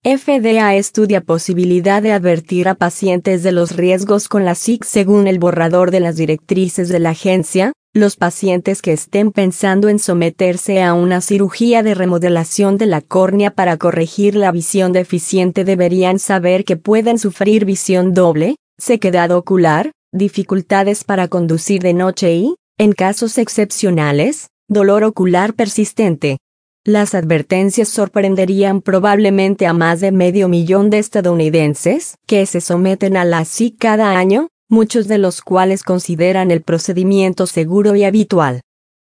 FDA estudia posibilidad de advertir a pacientes de los riesgos con la SIC. Según el borrador de las directrices de la agencia, los pacientes que estén pensando en someterse a una cirugía de remodelación de la córnea para corregir la visión deficiente deberían saber que pueden sufrir visión doble, sequedad ocular, dificultades para conducir de noche y, en casos excepcionales, dolor ocular persistente. Las advertencias sorprenderían probablemente a más de 500,000 de estadounidenses que se someten a la SIC cada año, muchos de los cuales consideran el procedimiento seguro y habitual.